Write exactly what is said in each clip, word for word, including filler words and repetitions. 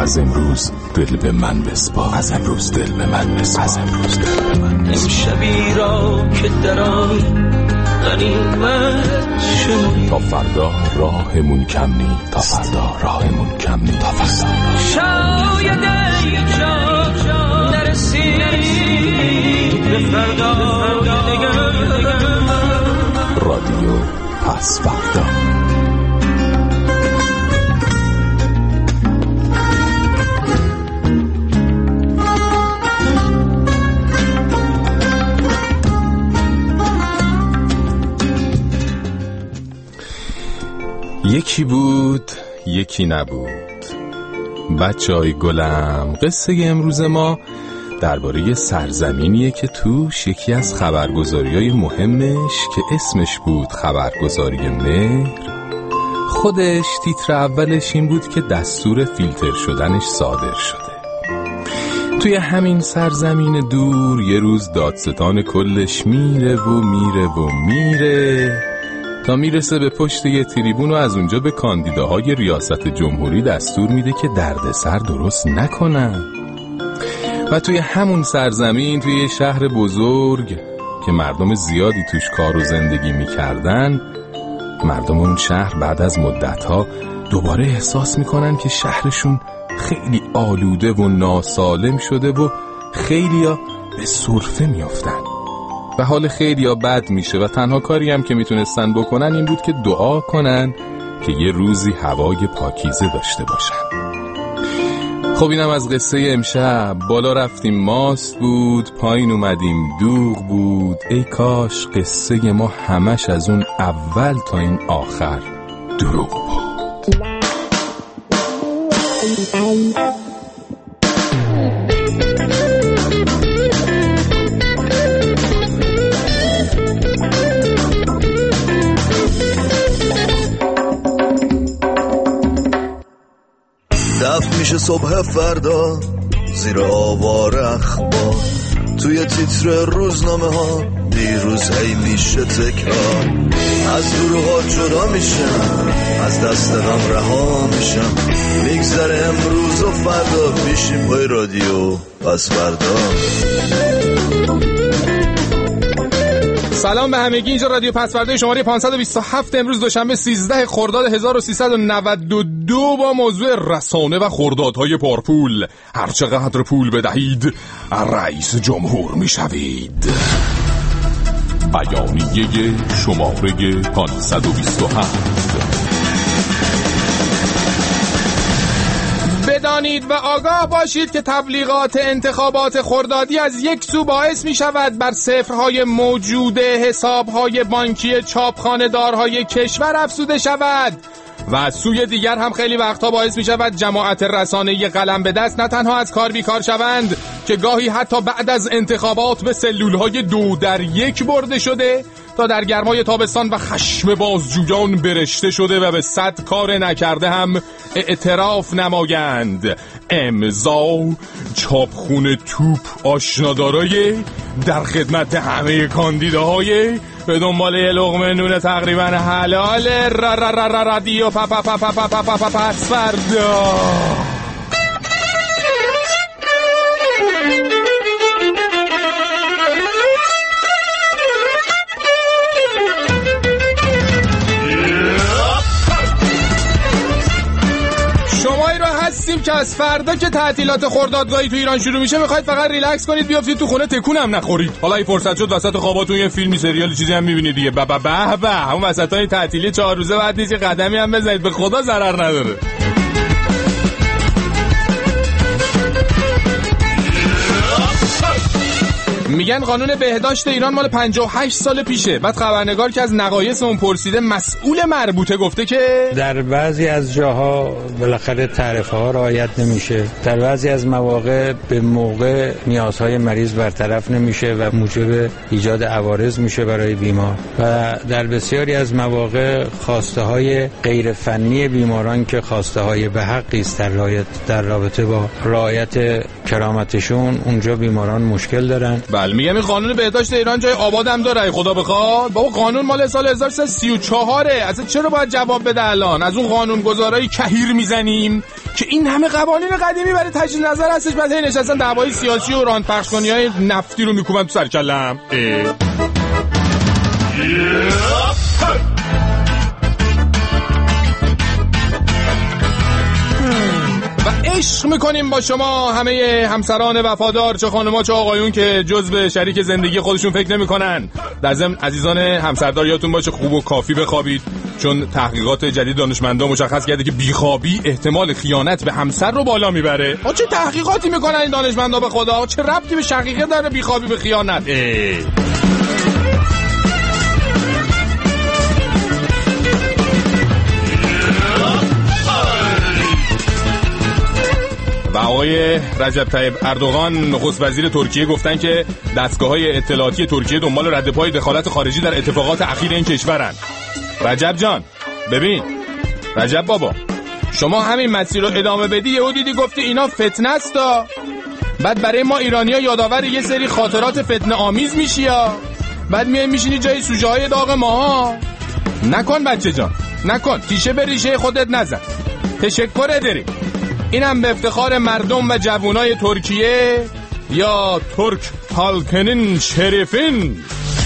از امروز دل به من بسپار، از امروز دل به من بسپار، از امروز دل به من بسپار. این شبی را که در آن غنیمت شنوی، تا فردا راهمون کم نی، تا فردا راهمون کم نی، تا فردا شاید اینجا نرسید به فردا دیگر. رادیو پس فردا. یکی بود یکی نبود. بچه‌های گلم، قصه امروز ما درباره سرزمینیه که توش یکی از خبرگزاری‌های مهمش که اسمش بود خبرگزاری مهر، خودش تیتر اولش این بود که دستور فیلتر شدنش صادر شده. توی همین سرزمین دور یه روز دادستان کلش میره و میره و میره تا میرسه به پشت یه تریبون و از اونجا به کاندیداهای ریاست جمهوری دستور میده که دردسر درست نکنن. و توی همون سرزمین، توی یه شهر بزرگ که مردم زیادی توش کار و زندگی میکردن، مردم اون شهر بعد از مدتها دوباره احساس میکنن که شهرشون خیلی آلوده و ناسالم شده و خیلیا به سرفه میافتن و حال خیلیا بد میشه و تنها کاری هم که میتونستن بکنن این بود که دعا کنن که یه روزی هوای پاکیزه داشته باشن. خب اینم از قصه امشب. بالا رفتیم ماست بود، پایین اومدیم دوغ بود. ای کاش قصه ما همش از اون اول تا این آخر دروغ بود. دفع میشه صبح فردا زیر آوار اخبار، توی تیتر روزنامه ها دیروز هی میشه تکرار. از دروغا جدا میشم، از دست غم رها میشم، میگذره امروز و فردا میشیم پای رادیو پس فردا. سلام به همگی، اینجا رادیو پس فردا شماره پانصد و بیست و هفت، امروز دوشنبه سیزده خرداد هزار و سیصد و نود و دو با موضوع رسانه و خردادهای پرپول. هر چقدر پول بدهید رئیس جمهور میشوید. بیانیه شماره پانصد و بیست و هفت. بدانید و آگاه باشید که تبلیغات انتخابات خردادی از یک سو باعث می شود بر صفرهای موجود حسابهای بانکی چاپخانه دارهای کشور افزوده شود و از سوی دیگر هم خیلی وقتا باعث می شود جماعت رسانه‌ای قلم به دست نه تنها از کار بیکار شوند که گاهی حتی بعد از انتخابات به سلولهای دو در یک برده شده تا در گرمای تابستان و خشم بازجویان برشته شده و به صد کار نکرده هم اعتراف نمایند. امضا چاپخونه توپ آشنادارای در خدمت همه کاندیداهای به دنبال یه لقمه نون تقریبا حلال را را را را رادیو پا پا پا پا پا پا پا پا پس فردا. هستیم که از فردا که تعطیلات خردادگاهی تو ایران شروع میشه میخواید فقط ریلکس کنید، بیافتید تو خونه تکون هم نخورید. حالا این فرصت شد وسط خواباتون یه فیلمی سریالی چیزی هم میبینید دیگه. به به به به اون وسطای تعطیلی چهار روزه بعد نیست قدمی هم بزنید، به خدا ضرر نداره. میگن قانون بهداشت ایران مال پنجاه و هشت سال پیشه. بعد خبرنگار که از نقایص اون پرسیده مسئول مربوطه گفته که در بعضی از جاها بالاخره تعرفه ها رعایت نمیشه، در بعضی از مواقع به موقع نیازهای مریض برطرف نمیشه و موجب ایجاد عوارض میشه برای بیمار و در بسیاری از مواقع خواسته های غیر فنی بیماران که خواسته های به حقی است در رعایت در رابطه با رعایت کرامتشون، اونجا بیماران مشکل دارن. بله میگم این قانون بهداشت ایران جای آبادم داره خدا بخواد. بابا قانون مال سال هزار و سیصد و سی و چهار اصلا چرا باید جواب بده الان؟ از اون قانون گذارای کهیر میزنیم که این همه قوانین قدیمی برای تجدید نظر هستش، بعد هی نشستن دعوای سیاسی و راند پخش کنیای نفتی رو میکوبن تو سر کلم. و عشق میکنیم با شما همه همسران وفادار، چه خانم‌ها چه آقایون که جز به شریک زندگی خودشون فکر نمی‌کنن. در ضمن عزیزان همسردار یادتون باشه خوب و کافی بخوابید، چون تحقیقات جدید دانشمندان مشخص کرده که بیخوابی احتمال خیانت به همسر رو بالا میبره. آ چه تحقیقاتی میکنن این دانشمندا به خدا؟ چه ربطی به شقیقه داره بیخوابی به خیانت؟ اه. و آقای رجب طیب اردوغان نخست وزیر ترکیه گفتن که دستگاه‌های اطلاعاتی ترکیه دنبال رد پای دخالت خارجی در اتفاقات اخیر این کشورن. رجب جان ببین، رجب بابا شما همین مسیر رو ادامه بدی یهو دیدی گفتی اینا فتنه است، بعد برای ما ایرانی‌ها یادآور یه سری خاطرات فتنه آمیز میشی یا بعد میای میشینی جای سوژه های داغ ماها. نکن بچه جان نکن، تیشه به ریشه خودت نزن. تشکر داریم. اینم به افتخار مردم و جوانای ترکیه یا ترک هالکنین شریفین.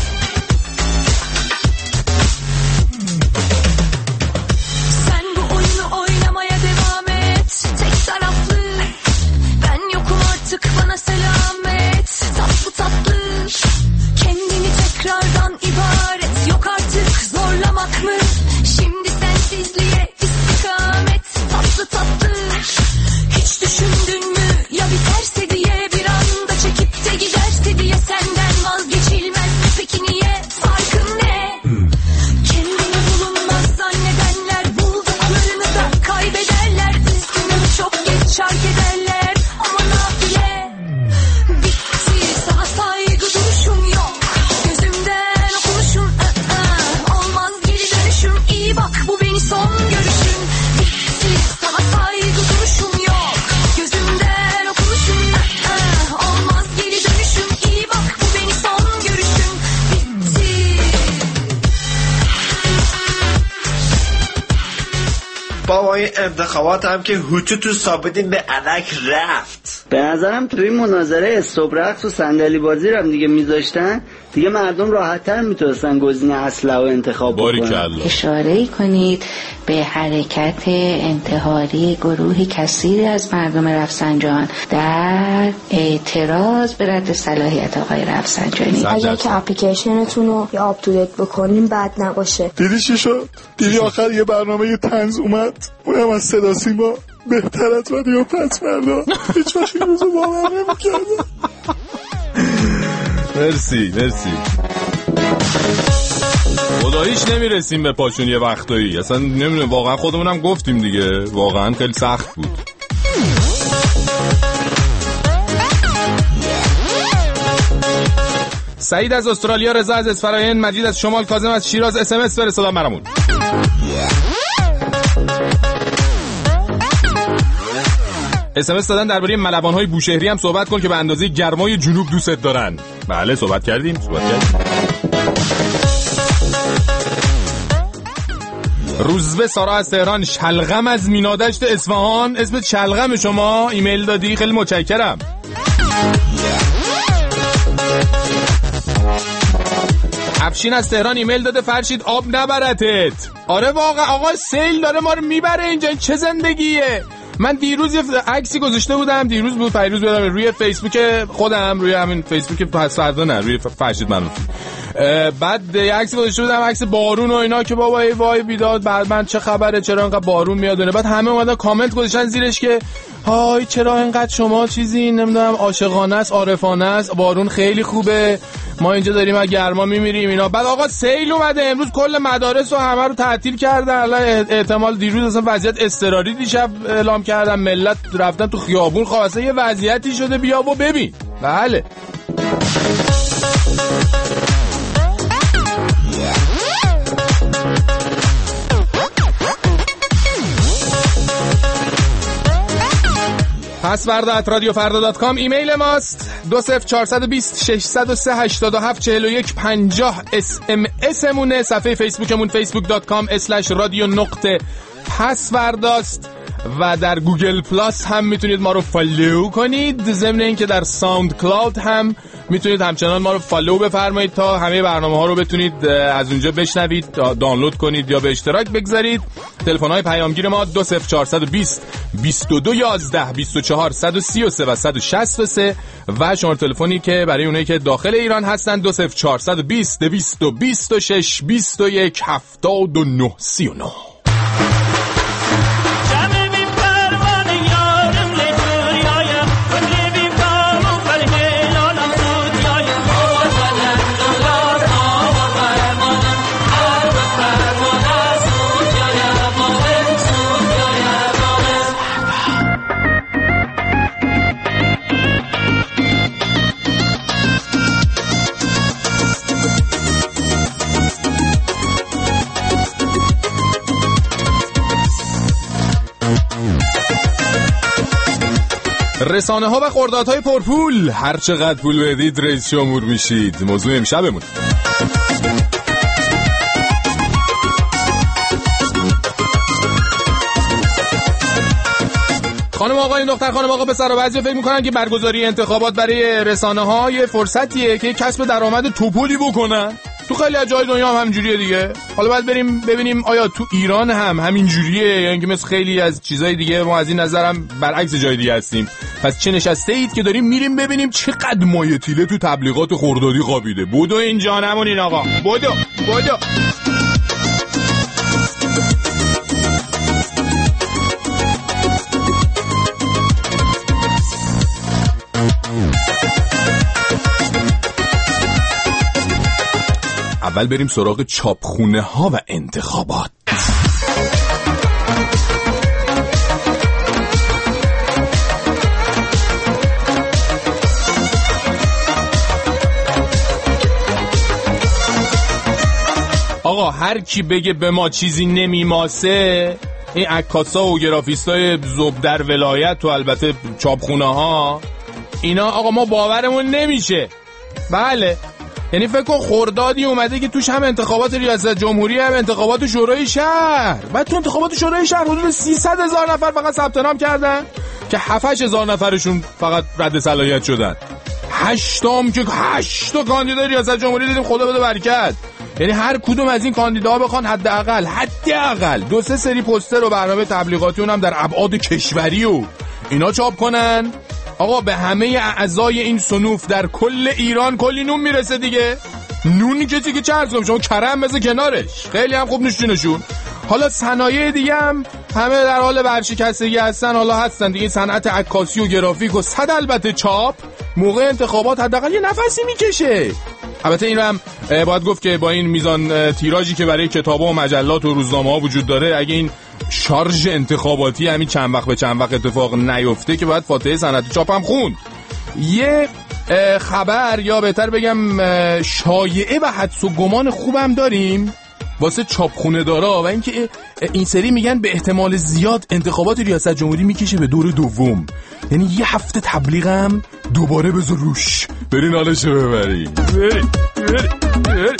Sen bu oyunu oynamaya devam et. Tek taraflı. Ben yokum artık bana selamet. Tatlı tatlı. Kendini tekrardan ibaret. Yok artık zorlamak mı? Şimdi sensizliğe istikamet. Tatlı tatlı. Hiç düşündün mü ya biterse diye, bir anda çekip de giderse diye, senden vazgeçilmez mi peki niye, farkın ne? Kendini bulunmaz zannedenler bulduklarını da kaybederler, üzgünüm çok geç şark ederler ama nafile. Bitti sana saygı duruşum yok, gözümden okumuşum, ı-ı. Olmaz geri dönüşüm, iyi bak bu beni son görüşüm. Bitti sana saygı duruşum yok, gözümden okumuşum, ı-ı. Olmaz geri dönüşüm, iyi bak bu beni son görüşüm. Bitti. بابا این انتخابات هم که هوچو تو ثابتین به علک رفت. به نظرم توی مناظره استوب رقص و صندلی بازی رو هم دیگه میذاشتن، دیگه مردم راحت‌تر میتونستن گزینه اصلی رو انتخاب بکنن. اشاره کنید به حرکت انتحاری گروهی کثیری از مردم رفسنجان در اعتراض به رد صلاحیت آقای رفسنجانی. اگر که اپلیکیشنتون رو یا آپدیت بکنین بد نباشه. دیدی چی شد؟ دیدی آخر یه برنامه طنز اومد، اونم از صدا سیما، بهتر از رادیو پس‌فردا. هیچ وقت این روزو باور نمی‌کردم. مرسی مرسی. خداییش نمیرسیم به پاشون یه وقتایی، اصلا نمیدونم، واقعا خودمونم گفتیم دیگه، واقعا خیلی سخت بود. سعید از استرالیا، رضا از اصفهان، مجید از شمال، کاظم از شیراز اس ام اس فرستادن برامون. اس ام اس دادن درباره ملوان‌های بوشهری هم صحبت کن که به اندازه گرمای جنوب دوست دارن. بله صحبت کردیم صحبت کردیم. روزبه سارا از تهران، شلغم از مینادشت اصفهان، اسم شلغم شما ایمیل دادی، خیلی متشکرم. افشین از تهران ایمیل داده فرشید آب نبرتت. آره واقعا آقا سیل داره ما رو میبره اینجا، این چه زندگیه؟ من دیروز یه عکسی گذاشته بودم، دیروز بود پیروز بدم روی فیسبوک خودم، روی همین فیسبوک پس فردا نه روی فرشید منوفی، بعد یه عکسی گذاشته بودم عکس بارون و اینا که بابا ای وای بیداد بعد من چه خبره چرا انقدر بارون میاد، بعد همه اومدن کامنت گذاشتن زیرش که های چرا انقدر شما چیزی نمیدونم عاشقانه است عارفانه است، بارون خیلی خوبه، ما اینجا داریم از گرما میمیریم اینا. بعد آقا سیل اومده امروز کل مدارس و همه رو تعطیل کردن، الان احتمال دیروز اصلا وضعیت اضطراری دیشب اعلام کردن، ملت رفتن تو خیابون، خب اصلا یه وضعیتی شده بیا و ببین. بله پس پسوردا ات رادیو فردا دات کام ایمیل ماست. دو صفر چهارصد و بیست ششصد و سه هشتاد و هفت چهل و یک پنجاه اس ام اس مونه. صفحه فیسبوکمون فیسبوک دات کام اسلش رادیو نقطه پسورداست و در گوگل پلاس هم میتونید ما رو فالو کنید. ضمن اینکه در ساوند کلاود هم میتونید همچنان ما رو فالو بفرمایید تا همه برنامه ها رو بتونید از اونجا بشنوید، دانلود کنید یا به اشتراک بگذارید. تلفن های پیامگیر ما دو صفر چهارصد و بیست بیست و دو یازده بیست و چهار صد و سی و سه و صد و شصت و سه و شماره تلفنی که برای اونایی که داخل ایران هستن دو صفر چهارصد و بیست دویست و بیست و شش بیست و یک هفتاد و نه سی و نه. رسانه ها و خردادهای پرپول، هر چقدر پول بدید رئیس جمهور میشید. موضوع امشبمون. خانم آقای دختر خانم آقا پسر و بعضی فکر میکنن که برگزاری انتخابات برای رسانه ها یه فرصتیه که کسب درآمد توپولی بکنن. تو خیلی از جای دنیا هم همینجوریه دیگه. حالا باید بریم ببینیم آیا تو ایران هم همینجوریه یا اینکه مثل خیلی از چیزای دیگه ما از این نظرم برعکس جای دیگه هستیم. پس چه نشسته اید که داریم میریم ببینیم چقدر مایه تیله تو تبلیغات خردادی خوابیده. بودو اینجا نمونین آقا، بودو بودو. اول بریم سراغ چاپخونه ها و انتخابات. آقا هر کی بگه به ما چیزی نمیماسه، این عکاسا و گرافیستای زب در ولایت و البته چاپخونه ها، اینا آقا ما باورمون نمیشه. بله، یعنی فکر کن خردادی اومده که توش هم انتخابات ریاست جمهوری هم انتخابات شورای شهر. بعد تو انتخابات شورای شهر حدود سیصد هزار نفر فقط ثبت نام کردن که هفت هزار نفرشون فقط رد صلاحیت شدن. هشتام که هشت تا کاندیدای ریاست جمهوری دیدیم، خدا بده برکت. یعنی هر کدوم از این کاندیداها بخوان حداقل حداقل دو سه سری پوستر و برنامه تبلیغاتی اونم در ابعاد کشوری و اینا چاپ کنن. آقا به همه اعضای این صنوف در کل ایران کلی نون میرسه دیگه. نونی کسی که چرز کنم شما کرم بزه کنارش، خیلی هم خوب نشونشون. حالا صنایع دیگه هم همه در حال ورشکستگی هستن، حالا هستن دیگه. صنعت عکاسی و گرافیک و صد البته چاپ موقع انتخابات حداقل یه نفسی میکشه. البته این رو هم باید گفت که با این میزان تیراژی که برای کتاب‌ها و مجلات و روزنامه‌ها وجود داره، اگه این شارژ انتخاباتی همین چند وقت به چند وقت اتفاق نیفته که باید فاتحه صنعت چاپ هم خوند. یه خبر یا بهتر بگم شایعه و حدس و گمان خوبم داریم واسه چاپخونه دارا و اینکه این سری میگن به احتمال زیاد انتخابات ریاست جمهوری میکشه به دور دوم. یعنی یه هفته تبلیغم دوباره بذار روش، برین حالشو ببری. بری بری بری.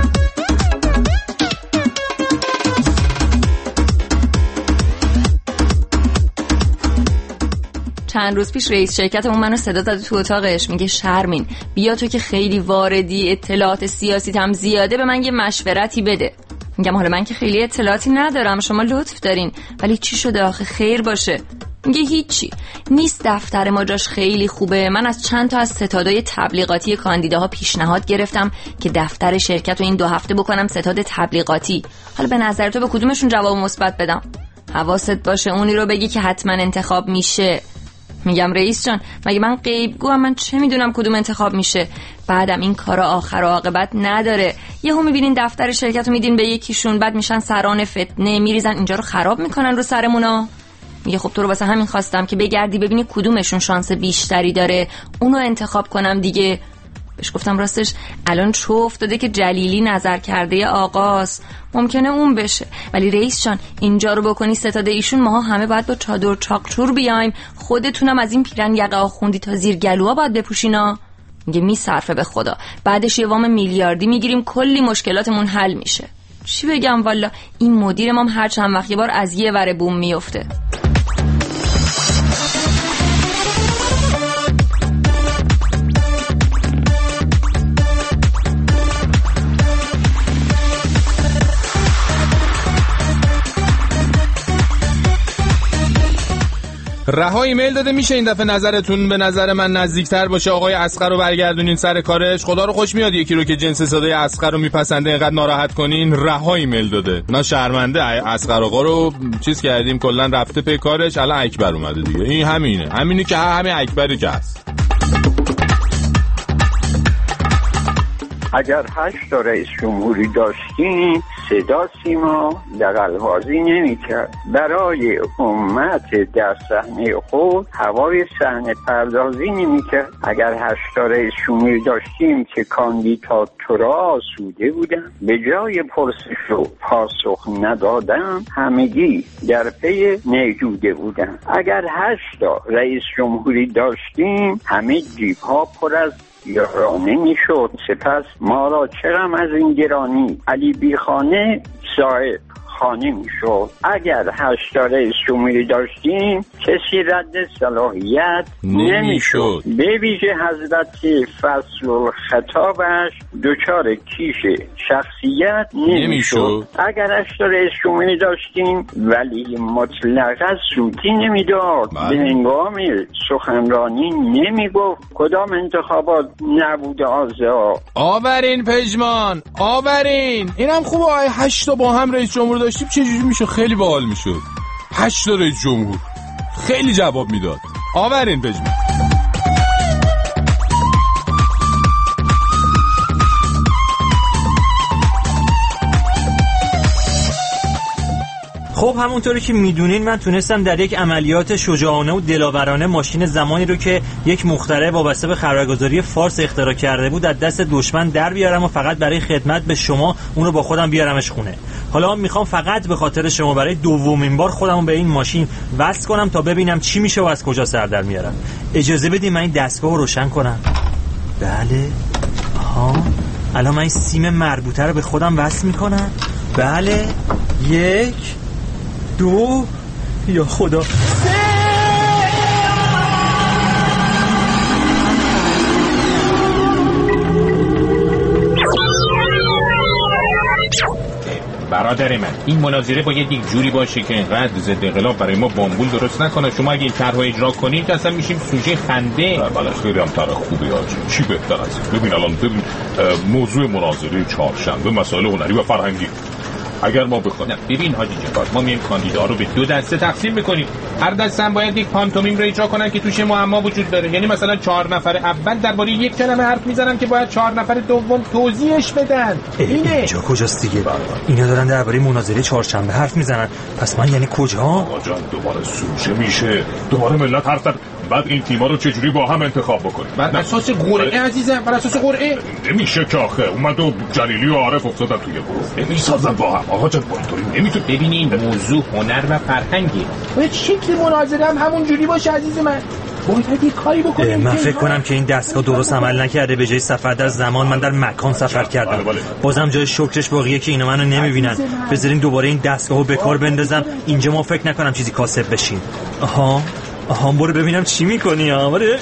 چند روز پیش رئیس شرکتمون منو صدا زد تو اتاقش، میگه شرمین بیا تو که خیلی واردی، اطلاعات سیاسی هم زیاده، به من یه مشورتی بده. میگم حالا من که خیلی اطلاعاتی ندارم، شما لطف دارین، ولی چی شده آخه خیر باشه؟ میگه هیچی نیست، دفتر ما جاش خیلی خوبه. من از چند تا از ستادای تبلیغاتی کاندیداها پیشنهاد گرفتم که دفتر شرکت رو این دو هفته بکنم ستاد تبلیغاتی. حالا به نظر تو به کدومشون جواب مثبت بدم؟ حواست باشه اونی رو بگی که حتما انتخاب میشه. میگم رئیس جان مگه من غیبگوام؟ من چه میدونم کدوم انتخاب میشه؟ بعدم این کارا آخر و عاقبت نداره. یهو میبینین دفتر شرکت رو میدین به یکیشون، بعد میشن سران فتنه، میریزن اینجا رو خراب میکنن رو سرمونا. میگه خب تو رو واسه همین خواستم که بگردی ببینی کدومشون شانس بیشتری داره، اونو انتخاب کنم دیگه. بهش گفتم راستش الان چه افتاده که جلیلی نظر کرده آقاست، ممکنه اون بشه، ولی رئیس جان اینجا رو بکنی ستاده ایشون ماها همه باید با چادر چاقچور بیایم، خودتونم از این پیرن یقه آخوندی تا زیر گلوها باید بپوشینا. میگه میصرفه به خدا، بعدش یه وام میلیاردی میگیریم کلی مشکلاتمون حل میشه. چی بگم والا، این مدیر ما هر چند وقت یه بار از یه ور بوم میفته. رها ایمیل داده، میشه این دفعه نظرتون به نظر من نزدیکتر باشه آقای اصغر رو برگردونین سر کارش؟ خدا رو خوش میاد یکی رو که جنس صدای اصغر رو میپسنده اینقدر ناراحت کنین. رها ایمیل داده، ما شرمنده اصغر آقا رو چیز کردیم، کلا رفته پی کارش، الان اکبر اومده دیگه. این همینه، همینی که همین اکبری که هست. اگر هشت تا رئیس جمهوری داشتیم صدا سیما دغل‌بازی نمی‌کرد. برای امت در صحنه خود هوای صحنه پردازی نمی‌کرد. اگر هشت تا رئیس جمهوری داشتیم که کاندیداتورها آسوده بودن، به جای پرسش و پاسخ ندادن همگی در پی نیجوده بودن. اگر هشت تا رئیس جمهوری داشتیم همه جیب‌ها پر از یارانه میشد. سپس ما را چرا از این گرانی علی بیخانه صاحب خانه میشد. اگر هشت تا رئیس جمهوری داشتیم کسی رد صلاحیت نمیشد. به ویژه حضرت فصل الخطابش دچار کیش شخصیت نمیشد. اگر هشت تا رئیس جمهوری داشتیم ولی مطلقا سوتی نمیداد، به هنگام سخنرانی نمیگفت کدام انتخابات نبوده آزاد. آورین پژمان، آورین. اینم خوبه، هشت تا با هم رئیس جمهور داشتیم چجوری میشه؟ خیلی باحال میشد. هشت تا رئیس جمهور خیلی جواب میداد. آورین پژمان. خب همونطوری که میدونین من تونستم در یک عملیات شجاعانه و دلاورانه ماشین زمانی رو که یک مخترع وابسته به خبرگزاری فارس اختراع کرده بود از دست دشمن در بیارم و فقط برای خدمت به شما اون رو با خودم بیارمش خونه. حالا میخوام فقط به خاطر شما برای دومین بار خودم به این ماشین وصل کنم تا ببینم چی میشه و از کجا سر در میارم. اجازه بدید من این دستگاه رو روشن کنم. بله. آها. الان من این سیم مربوطه رو به خودم وصل میکنم. بله. یک دو، یا خدا، برادر من این مناظره باید یک جوری باشه که اینقدر ضد انقلاب برای ما بامبول درست نکنه. شما اگه این طرحو اجرا کنید که اصلا میشیم سوژه خنده. بله خیلی هم طرح خوبی آجی. چی بهتر از این؟ ببین الان ببین موضوع مناظره چهارشنبه مسائل هنری و فرهنگی. اگر ما بخوایم ببین حاجی جواد، ما میایم کاندیدا رو به دو دسته تقسیم میکنیم، هر دسته هم باید یک پانتومیم رو اجرا کنن که توش معما وجود داره. یعنی مثلا چهار نفر اول درباره یک کلمه حرف میزنن که باید چهار نفر دوم توضیحش بدن. اینه اینجا کجاست دیگه؟ اینا دارن درباره مناظره چهارشنبه حرف میزنن، پس من یعنی کجا؟ آقا جان دوباره سوژه میشه، دوباره ملت حرف زد. بعد این تیما رو چجوری با هم انتخاب بکنیم؟ بر اساس قرعه عزیزم، بر اساس قرعه. نمیشه که آخه اومد و جلیلی و عارف افتادن توی گروه، نمیسازن با هم. آقا جان اینطوری نمیتونه. ببینین موضوع هنر و فرهنگه، باید شکل مناظره هم همون جوری باشه عزیز من. باید یه کاری بکنیم. من فکر کنم که این دستگاه درست عمل نکرده. به جای سفر در زمان من در مکان سفر کردم. بله بله. بازم جای شکرش باقیه که اینا منو نمیبینن. بذارین دوباره این دستگاهو به کار بندازم. اینجا ما فکر نکنم چیزی کاسب بشین. آها آها برو ببینم چی میکنی. ها برو.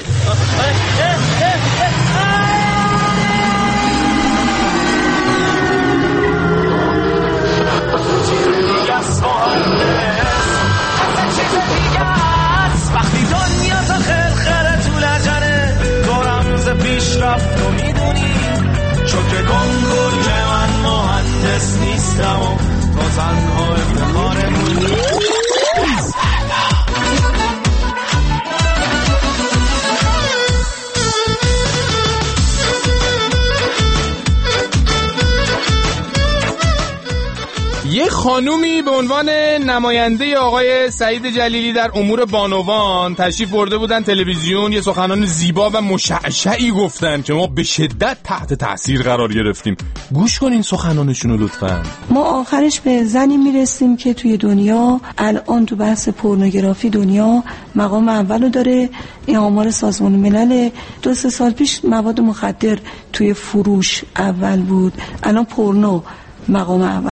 وقتی دنیا تا خرخره تو لجنه دورم ز پیشرفت رو میدونی، چون که گنگور که من مهندس نیستم و تو تنها افتخارمونی. یه خانومی به عنوان نماینده آقای سعید جلیلی در امور بانوان تشریف برده بودن تلویزیون، یه سخنان زیبا و مشعشعی گفتن که ما به شدت تحت تاثیر قرار گرفتیم. گوش کنین سخنانشون رو لطفاً. ما آخرش به زنی میرسیم که توی دنیا الان تو بحث پورنوگرافی دنیا مقام اولو داره. این آمار سازمان ملل دو سه سال پیش مواد مخدر توی فروش اول بود، الان پورنو مقام اول.